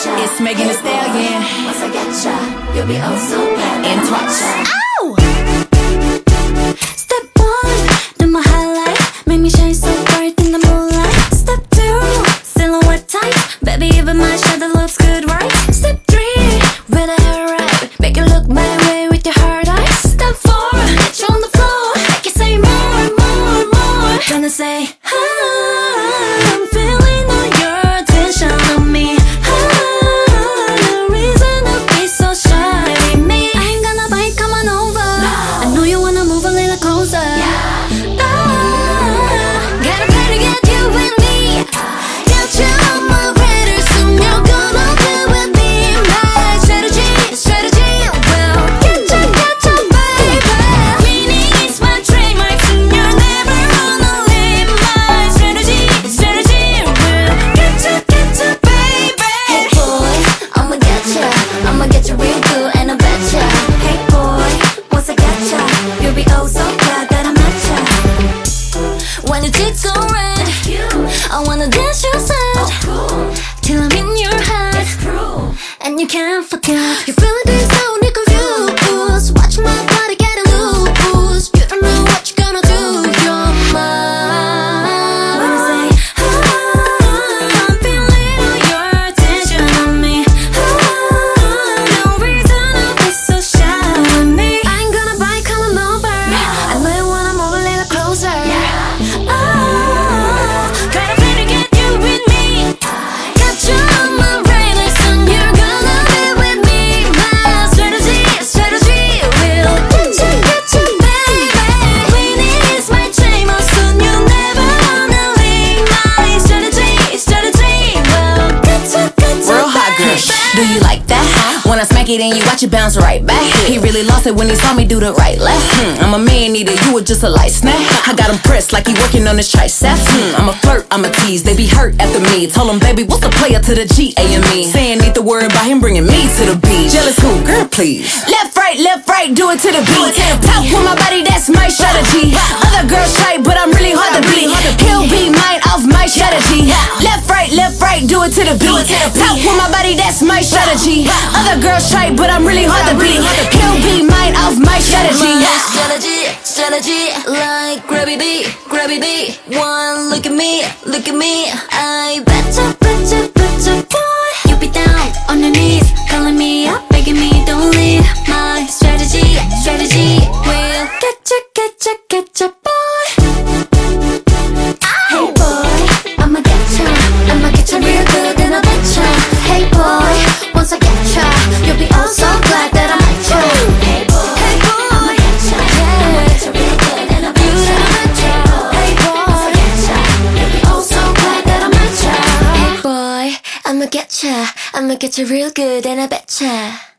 It's Megan Thee Stallion. Once I get ya, you'll be oh so bad. And twice. Ow! Step one, do my highlight, make me shine so bright in the moonlight. Step two, silhouette tight, baby even my shadow looks good, right? Step three, with a hair right, make you look my way with your hard eyes. Step four, get you on the floor, make you say more, more, more. Gonna say, I'm feeling all your attention on me. No reason to be so shy with me. I ain't gonna bite, come on over. I know you wanna move a little closer. Gotta play to get you with me. Got you on my radar, soon you're gonna be with me. My strategy will get you, baby. Winning is my trademark, soon you're never gonna leave. My strategy will get you, baby. Hey boy, I'ma get you real good, and I betcha. Hey boy, once I get ya, you'll be oh so glad that I met ya. When your cheeks go red, I wanna dance your side till I'm in your head, and you can't forget. You feeling this now and you're confused. Watch my body getting loose. You don't know what you're gonna do. You're mine. When I say, I'm feeling all your attention on me. No reason to be so shy with me. I ain't gonna bite, come on over. I know you wanna move a little closer. Gotta play to get you with me. Got you on my radar, soon you're gonna be with me. My strategy will get you, baby. Winning is my trademark, soon you'll never wanna leave. My strategy will get you, Real hot girl, do you like that? When I smack it and you watch it bounce right back. He really lost it when he saw me do the right left. I'm a man eater, you were just a light snack. I got him pressed like he working on his triceps. I'm a flirt, I'm a tease, they be hurt after me. Told him, baby, what's the player to the G-A-M-E? Saying need to worry about him bringing me to the beach. Jealous who? Girl, please. Left, right, do it to the beat. Talk with my body, that's my strategy. Other girls try, but I'm really hard to beat. He'll be mine off my strategy. Left, right, do it to the beat. Talk with my body, that's my strategy. Other girls try, but I'm really hard to beat. He'll be mine off my strategy. Strategy, like grabby B. One look at me, I betcha, boy. You be down on your knees, calling me up, begging me don't leave. My strategy will get ya, boy. Hey boy, I'ma get ya real good, and I betcha. Hey boy, once I get ya, you'll be oh so glad that I met ya. Hey boy, I'ma get ya real good, and I betcha. Hey boy, once I get ya, you'll be oh so glad that I met ya. Hey boy, I'ma get ya real good, and I betcha.